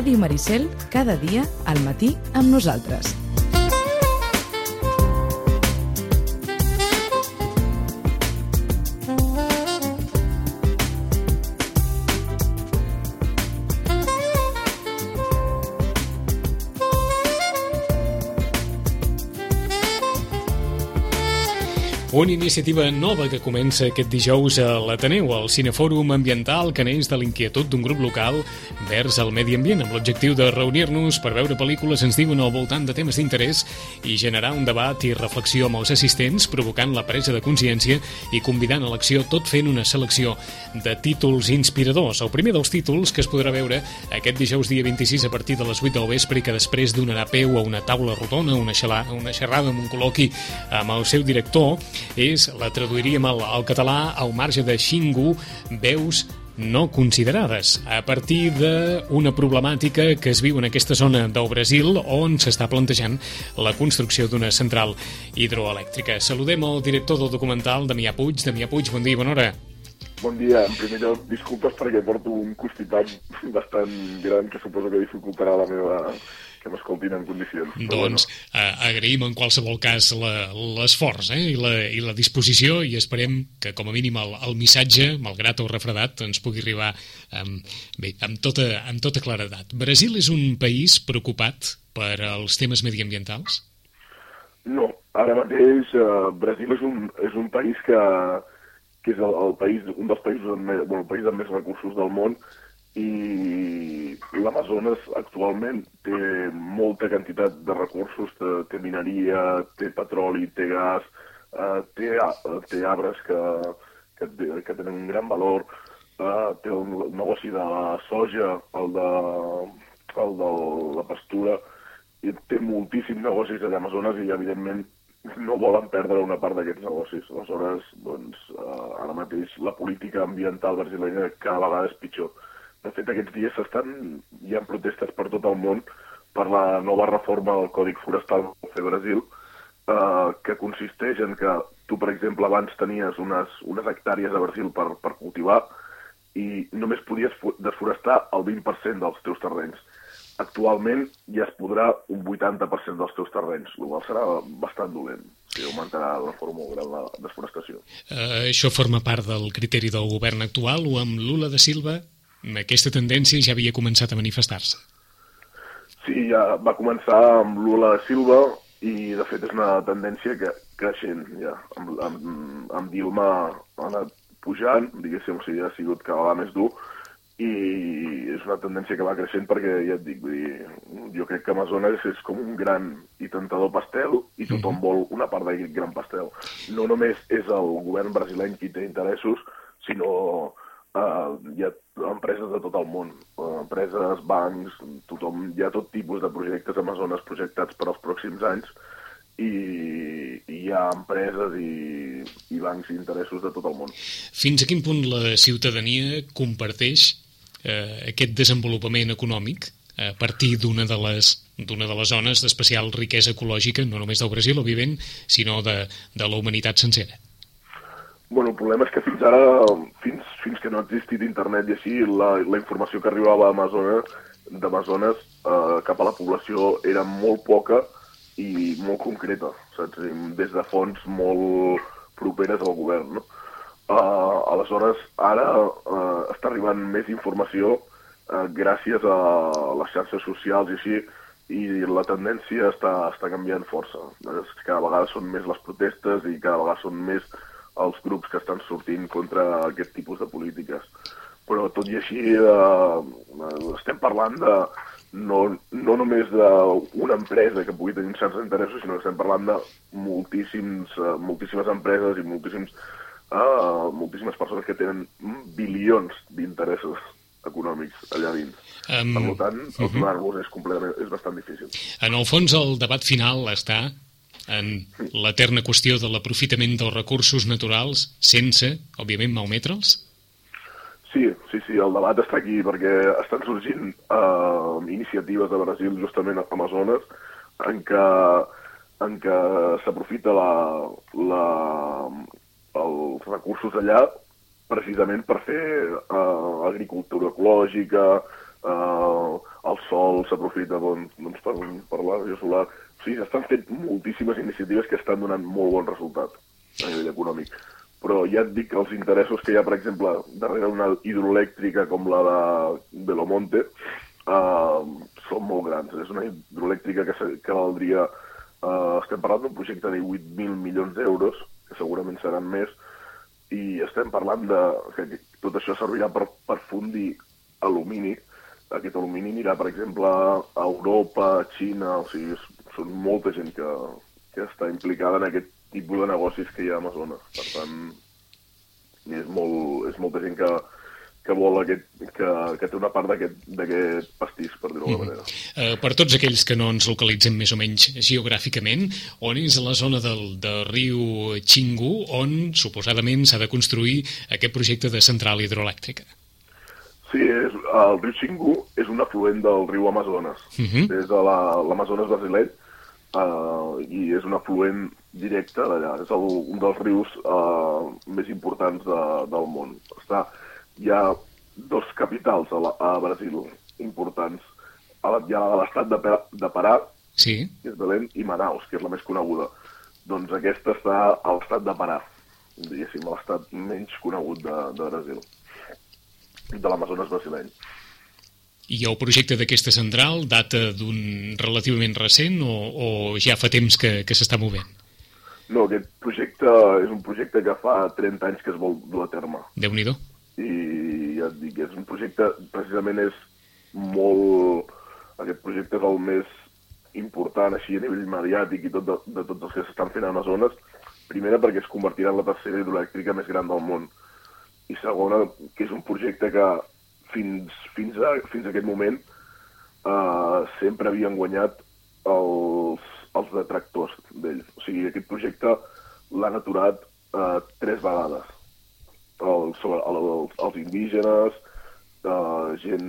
Ràdio Maricel, cada dia al matí amb nosaltres. Una iniciativa nova que comença aquest dijous a l'Ateneu, el Cinefòrum Ambiental, que neix de l'inquietud d'un grup local vers el medi ambient, amb l'objectiu de reunir-nos per veure pel·lícules, ens diuen, al voltant de temes d'interès i generar un debat i reflexió amb els assistents, provocant la presa de consciència i convidant a l'acció, tot fent una selecció de títols inspiradors. El primer dels títols que es podrà veure aquest dijous dia 26 a partir de les 8 del vespre i que després donarà peu a una taula rodona, una xerrada amb un col·loqui amb el seu director, la traduiríem al català, al marge de Xingu, veus no considerades, a partir d'una problemàtica que es viu en aquesta zona del Brasil on s'està plantejant la construcció d'una central hidroelèctrica. Saludem el director del documental, Damià Puig. Damià Puig, bon dia, bona hora. Bon dia. En primer lloc, disculpes perquè porto un constipat bastant gran que suposo que dificultarà que m'escoltin en condicions. Doncs agraïm en qualsevol cas l'esforç i la disposició i esperem que com a mínim el missatge, malgrat o refredat, ens pugui arribar amb tota claredat. Brasil és un país preocupat per als temes mediambientals? No, ara mateix Brasil és un país que és un dels països el país amb més recursos del món, i l'Amazones actualment té molta quantitat de recursos, té mineria, té petroli, té gas, té arbres que tenen un gran valor, té el negoci de la soja, el de la pastura, i té moltíssims negocis a l'Amazones i evidentment no volen perdre una part d'aquests negocis. Aleshores, ara mateix la política ambiental brasilenya cada vegada és pitjor. De fet, aquests dies hi ha protestes per tot el món per la nova reforma del Còdic Forestal que va fer Brasil, que consisteix en que tu, per exemple, abans tenies unes hectàrees a Brasil per cultivar i només podies desforestar el 20% dels teus terrenys. Actualment ja es podrà un 80% dels teus terrenys, el qual serà bastant dolent. Augmentarà de forma molt gran la desforestació. Això forma part del criteri del govern actual o amb Lula da Silva aquesta tendència ja havia començat a manifestar-se? Sí, ja va començar amb Lula da Silva i de fet és una tendència creixent ja. Amb Dilma ha anat pujant, diguéssim, o sigui, ha sigut cada vegada més dur, i és una tendència que va creixent perquè, ja et dic, jo crec que Amazones és com un gran i tentador pastel i tothom vol una part d'aquest gran pastel. No només és el govern brasileny qui té interessos, sinó hi ha empreses de tot el món, empreses, bancs, hi ha tot tipus de projectes Amazones projectats per als pròxims anys i hi ha empreses i bancs i interessos de tot el món. Fins a quin punt la ciutadania comparteix aquest desenvolupament econòmic a partir d'una de les zones d'especial riquesa ecològica, no només del Brasil, òbviament, sinó de la humanitat sencera? Bueno, el problema és que fins ara, fins que no ha existit internet i així, la informació que arribava d'Amazones cap a la població era molt poca i molt concreta, saps? Des de fonts molt properes al govern, no? Aleshores, ara està arribant més informació gràcies a les xarxes socials i així, i la tendència està canviant força. Cada vegada són més les protestes i cada vegada són més els grups que estan sortint contra aquest tipus de polítiques. Però tot i així estem parlant de no només d'una empresa que pugui tenir certs interessos, sinó que estem parlant de moltíssimes empreses i moltíssimes persones que tenen bilions d'interessos econòmics allà dins. Per tant, aturar-los és bastant difícil. En el fons, el debat final està en l'eterna qüestió de l'aprofitament dels recursos naturals sense, òbviament, malmetre'ls? Sí, el debat està aquí perquè estan sorgint iniciatives de Brasil, justament a Amazones, en què s'aprofita els recursos allà precisament per fer agricultura ecològica, el sol s'aprofita doncs, per la ràdio solar. O sigui, estan fent moltíssimes iniciatives que estan donant molt bon resultat a nivell econòmic. Però ja et dic que els interessos que hi ha, per exemple, darrere una hidroelèctrica com la de Belomonte són molt grans. És una hidroelèctrica que valdria... estem parlant d'un projecte de 8.000 milions d'euros, que segurament seran més, i estem parlant que tot això servirà per fundir alumini. Aquest alumini anirà, per exemple, a Europa, a Xina, o sigui, són molta gent que està implicada en aquest tipus de negocis que hi ha a Amazones. Per tant, és molta gent que vol que té una part d'aquest pastís, per dir-ho d'alguna manera. Per tots aquells que no ens localitzem més o menys geogràficament, on és la zona del riu Xingu on suposadament s'ha de construir aquest projecte de central hidroelèctrica? Sí, el riu Xingu és un afluent del riu Amazones. És de l'Amazones brasileny, i és un afluent directe d'allà. És un dels rius més importants del món. Hi ha dos capitals a Brasil importants. Hi ha l'estat de Pará, sí, que és Belém, i Manaus, que és la més coneguda. Doncs aquesta està a l'estat de Pará, diguéssim, l'estat menys conegut de Brasil, de l'Amazones brasileny. I el projecte d'aquesta central data d'un relativament recent o ja fa temps que s'està movent? No, aquest projecte és un projecte que fa 30 anys que es vol dur a terme. Déu-n'hi-do. I ja et dic, és un projecte, precisament és molt... Aquest projecte és el més important així a nivell mediàtic i de tots els que s'estan fent a Amazones. Primera, perquè es convertirà en la tercera hidroelèctrica més gran del món. I segona, que és un projecte que fins a aquest moment sempre havien guanyat els detractors d'ell. O sigui, aquest projecte l'han aturat 3 vegades. Els indígenes, gent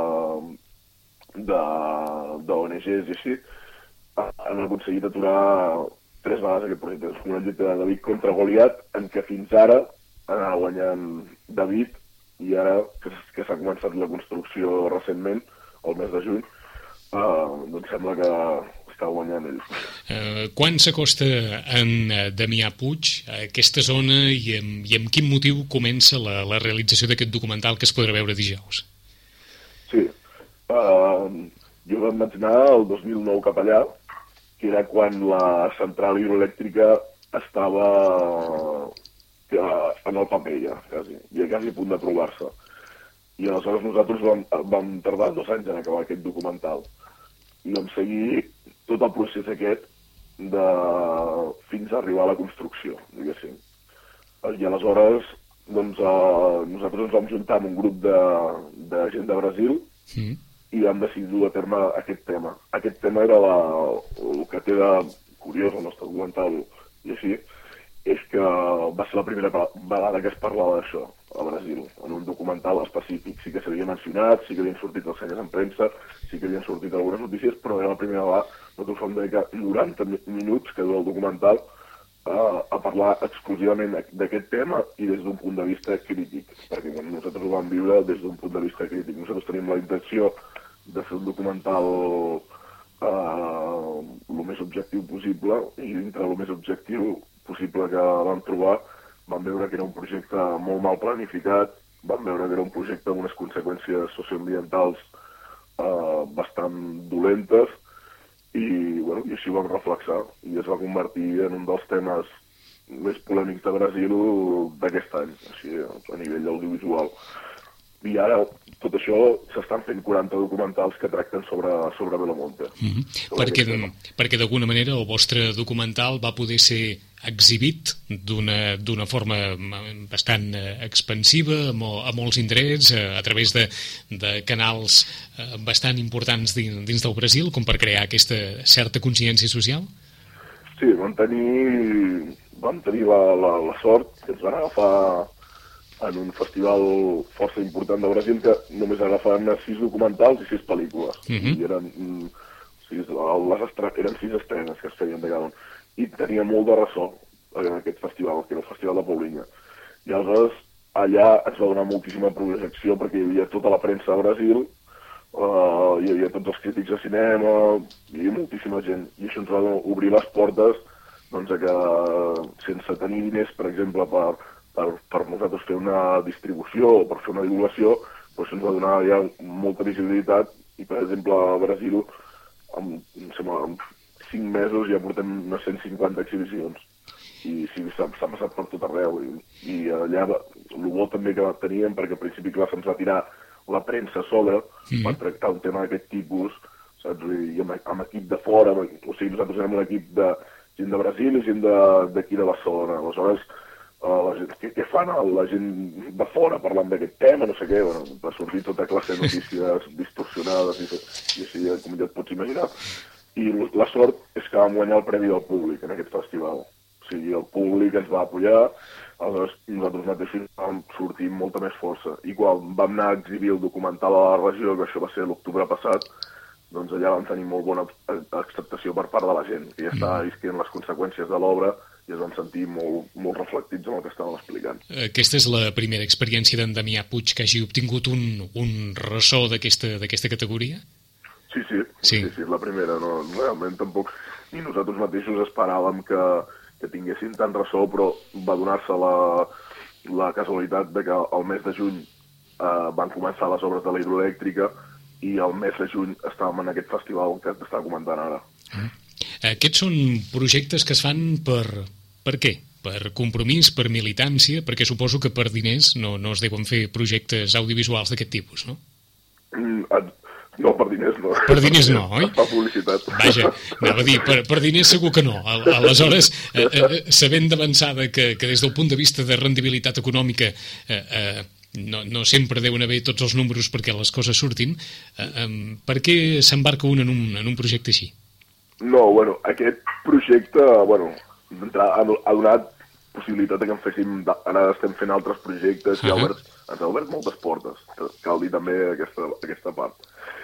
d'ONGs i així, han aconseguit aturar 3 vegades aquest projecte. És una lluita de David contra Goliat, en què fins ara anava guanyant David, i ara que s'ha començat la construcció recentment, el mes de juny, doncs sembla que està guanyant ell. Quan s'acosta en Damià Puig a aquesta zona i amb quin motiu comença la realització d'aquest documental que es podrà veure dijous? Sí, jo vaig anar el 2009 cap allà, que era quan la central hidroelèctrica estava en el paper ja, quasi a punt d'aprovar-se. I aleshores nosaltres vam tardar 2 anys en acabar aquest documental. I vam seguir tot el procés aquest fins a arribar a la construcció, diguéssim. I aleshores doncs, nosaltres ens vam juntar amb un grup de gent de Brasil i vam decidir dur a terme aquest tema. Aquest tema era el que té de curiós el nostre documental i així, és que va ser la primera vegada que es parlava d'això a Brasil, en un documental específic. Sí que s'havia mencionat, sí que havien sortit ressenyes en premsa, sí que havien sortit algunes notícies, però era la primera vegada. Nosaltres vam dedicar 90 minuts que dura el documental a parlar exclusivament d'aquest tema i des d'un punt de vista crític, perquè nosaltres ho vam viure des d'un punt de vista crític. Nosaltres tenim la intenció de fer un documental el més objectiu possible, i dintre el més objectiu possible que vam trobar, vam veure que era un projecte molt mal planificat, vam veure que era un projecte amb unes conseqüències socioambientals bastant dolentes, i així ho vam reflexar, i es va convertir en un dels temes més polèmics de Brasil d'aquest any, així a nivell audiovisual. I ara, tot això, s'estan fent 40 documentals que tracten sobre Belomonte. Perquè d'alguna manera el vostre documental va poder ser exhibit d'una forma bastant expansiva a molts indrets, a través de canals bastant importants dins del Brasil, com per crear aquesta certa consciència social? Sí, vam tenir la sort que ens van agafar en un festival força important de Brasil que només agafaven 6 documentals i 6 pel·lícules. I eren 6 estrenes que es feien de cada un. I tenia molt de ressò en aquest festival, que era el Festival de Paulinha. I aleshores allà ens va donar moltíssima projecció perquè hi havia tota la premsa de Brasil, hi havia tots els crítics de cinema, hi havia moltíssima gent, i això ens va obrir les portes doncs, a que sense tenir diners, per exemple, per nosaltres fer una distribució o per fer una divulgació, doncs ens va donar ja molta visibilitat, i per exemple a Brasil en 5 mesos ja portem unes 150 exhibicions, i sí, s'ha passat per tot arreu, i allà el bo també que teníem, perquè al principi clar se'ns va tirar la premsa a sobre per tractar un tema d'aquest tipus, saps? I amb equip de fora, o sigui, nosaltres érem un equip de gent de Brasil i gent d'aquí de Barcelona. Aleshores, la gent, què fan la gent de fora parlant d'aquest tema, no sé què, bueno, va sortir tota classe de notícies distorsionades i així, com ja et pots imaginar. I la sort és que vam guanyar el premi del públic en aquest festival. O sigui, el públic ens va apoyar, aleshores nosaltres mateixos vam sortir amb molta més força. I quan vam anar a exhibir el documental a la regió, que això va ser l'octubre passat, doncs allà vam tenir molt bona acceptació per part de la gent, que ja estava visquent les conseqüències de l'obra i es van sentir molt reflectits en el que estàvem explicant. Aquesta és la primera experiència d'en Damià Puig que hagi obtingut un ressò d'aquesta categoria? Sí, la primera. No, realment tampoc ni nosaltres mateixos esperàvem que tinguessin tant ressò, però va donar-se la casualitat de que el mes de juny van començar les obres de la hidroelèctrica i el mes de juny estàvem en aquest festival que t'estava comentant ara. Aquests són projectes que es fan per què? Per compromís, per militància? Perquè suposo que per diners no es deuen fer projectes audiovisuals d'aquest tipus, no? No, per diners no. Per diners no, oi? Per publicitat. Vaja, anava a dir, per diners segur que no. Aleshores, sabent d'avançada que des del punt de vista de rendibilitat econòmica no sempre deuen haver tots els números perquè les coses surtin, per què s'embarca un en un projecte així? No, bueno, aquest projecte, ha donat possibilitat que en féssim, ara estem fent altres projectes i ens ha obert moltes portes, cal dir també aquesta part.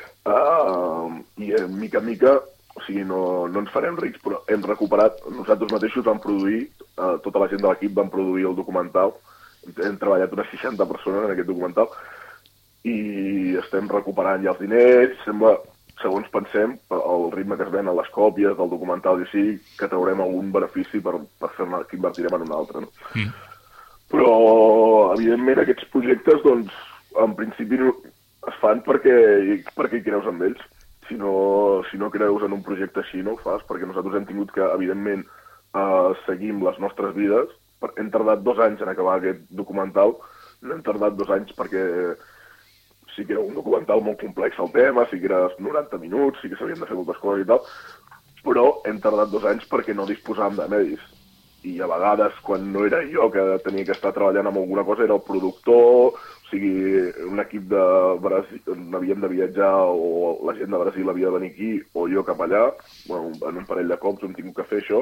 I mica en mica, o sigui, no ens farem rics, però hem recuperat, nosaltres mateixos vam produir, tota la gent de l'equip vam produir el documental, hem treballat unes 60 persones en aquest documental i estem recuperant ja els diners, sembla, segons pensem, el ritme que es ven a les còpies del documental i així, que traurem algun benefici per fer-ne, que invertirem en un altre, no? Però, evidentment, aquests projectes, doncs, en principi es fan perquè hi creus en ells. Si no creus en un projecte així, no ho fas, perquè nosaltres hem tingut que, evidentment, seguir amb les nostres vides. Hem tardat 2 anys en acabar aquest documental, no hem tardat 2 anys perquè sí que era un documental molt complex el tema, sí que era 90 minuts, sí que s'havien de fer moltes coses i tal, però hem tardat 2 anys perquè no disposàvem de medis. I a vegades, quan no era jo que tenia que estar treballant amb alguna cosa, era el productor, o sigui, un equip de Brasil, havíem de viatjar o la gent de Brasil havia de venir aquí o jo cap allà, en un parell de cops hem tingut que fer això,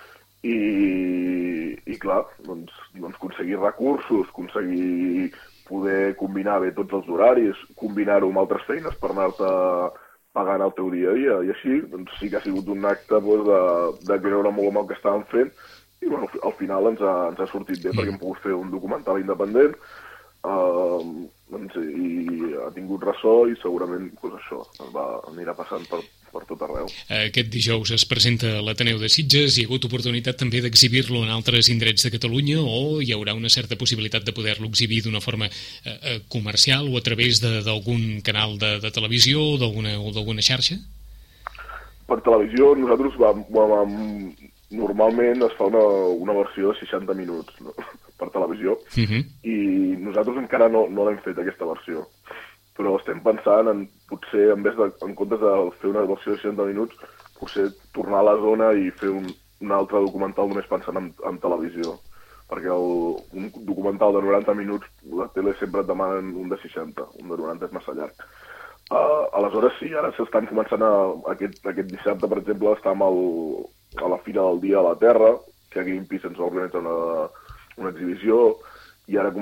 i clar, doncs aconseguir recursos, aconseguir poder combinar bé tots els horaris, combinar-ho amb altres feines per anar-te pagant el teu dia a dia, i així doncs sí que ha sigut un acte de creure molt en el que estàvem fent, i al final ens ha sortit bé perquè hem pogut fer un documental independent, i ha tingut ressò i segurament això anirà passant per tot arreu. Aquest dijous es presenta a l'Ateneu de Sitges. Hi ha hagut oportunitat també d'exhibir-lo en altres indrets de Catalunya o hi haurà una certa possibilitat de poder-lo exhibir d'una forma comercial o a través d'algun canal de televisió o d'alguna xarxa? Per televisió nosaltres normalment es fa una versió de 60 minuts, no? Per televisió, i nosaltres encara no l'hem fet, aquesta versió. Però estem pensant en, potser, en comptes de fer una versió de 60 minuts, potser tornar a la zona i fer un altre documental només pensant en televisió. Perquè un documental de 90 minuts, la tele sempre et demanen un de 60, un de 90 és massa llarg. Aleshores sí, ara s'estan començant aquest dissabte, per exemple, estàvem a la Fira del Dia a la Terra, que Greenpeace ens va organitzar una exhibició, i ara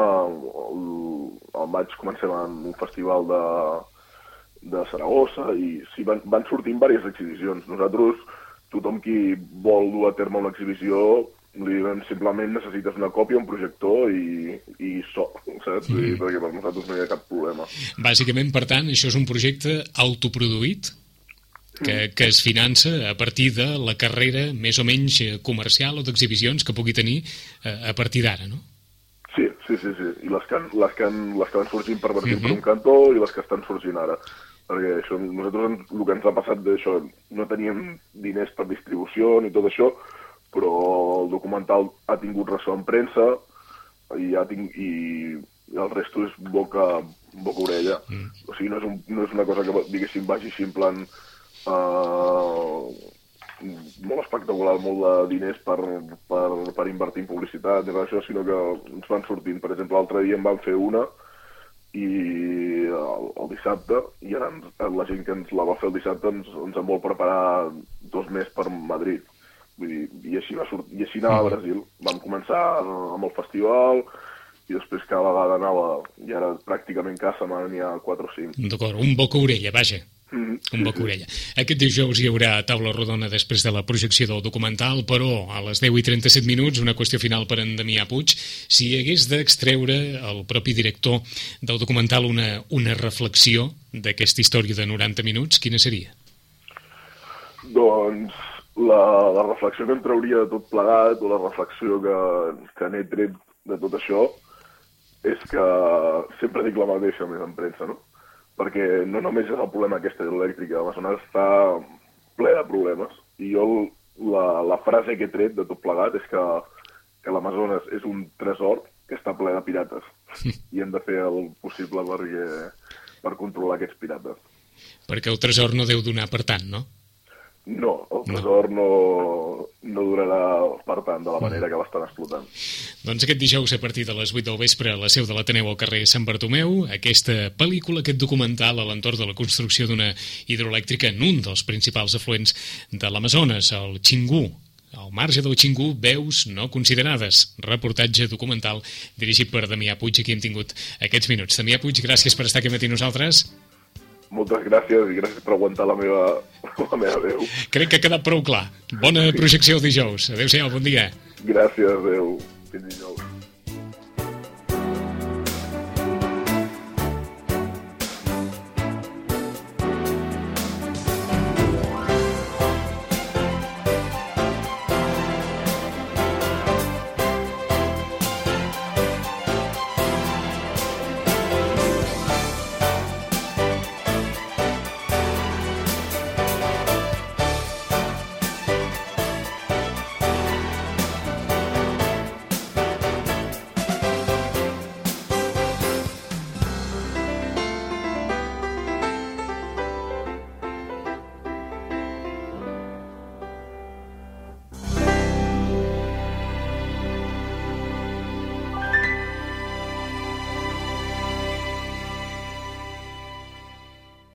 al maig comencem en un festival de Saragossa, i sí, van sortint diverses exhibicions. Nosaltres, tothom qui vol dur a terme una exhibició, Li diuen simplement necessites una còpia, un projector i so, saps? Perquè per nosaltres no hi ha cap problema. Bàsicament, per tant, això és un projecte autoproduït que es finança a partir de la carrera més o menys comercial o d'exhibicions que pugui tenir a partir d'ara, no? Sí. I les que van sorgint per Bertín per un cantó i les que estan sorgint ara. Perquè això, nosaltres el que ens ha passat d'això, no teníem diners per distribució ni tot això, però el documental ha tingut ressò en premsa i el resto és boca-orella. O sigui, no és una cosa que, diguéssim, vagi així en plan molt espectacular, molt de diners per invertir en publicitat i això, sinó que ens van sortint. Per exemple, l'altre dia en van fer una i el dissabte, i ara la gent que ens la va fer el dissabte ens en vol preparar 2 més per Madrid. Vull dir, i així anava a Brasil. Vam començar amb el festival i després cada vegada anava, i ara pràcticament cada setmana n'hi ha 4 o 5. D'acord, un boca-orella, vaja. Un boca-orella. Aquest dijous hi haurà taula rodona després de la projecció del documental, però a les 10:37, una qüestió final per en Damià Puig. Si hagués d'extreure el propi director del documental una reflexió d'aquesta història de 90 minuts, quina seria? Doncs la reflexió que en trauria de tot plegat, o la reflexió que n'he tret de tot això, és que sempre dic la mateixa més en premsa, no? Perquè no només és el problema aquesta hidroelèctrica, l'Amazones està ple de problemes. I jo la frase que he tret de tot plegat és que l'Amazones és un tresor que està ple de pirates. I hem de fer el possible per controlar aquests pirates. Perquè el tresor no deu donar per tant, no? No, el tresor no durarà per tant de la manera que l'estan explotant. Doncs aquest dijous a partir de les 8 del vespre a la seu de l'Ateneu al carrer Sant Bartomeu, aquesta pel·lícula, aquest documental a l'entorn de la construcció d'una hidroelèctrica en un dels principals afluents de l'Amazones, el Xingu. Al marge del Xingu, veus no considerades. Reportatge documental dirigit per Damià Puig, aquí hem tingut aquests minuts. Damià Puig, gràcies per estar aquí matí nosaltres. Moltes gràcies i gràcies per aguantar la meva veu. Crec que ha quedat prou clar. Bona projecció el dijous. Adéu-siau, bon dia. Gràcies, adéu. Fins dijous.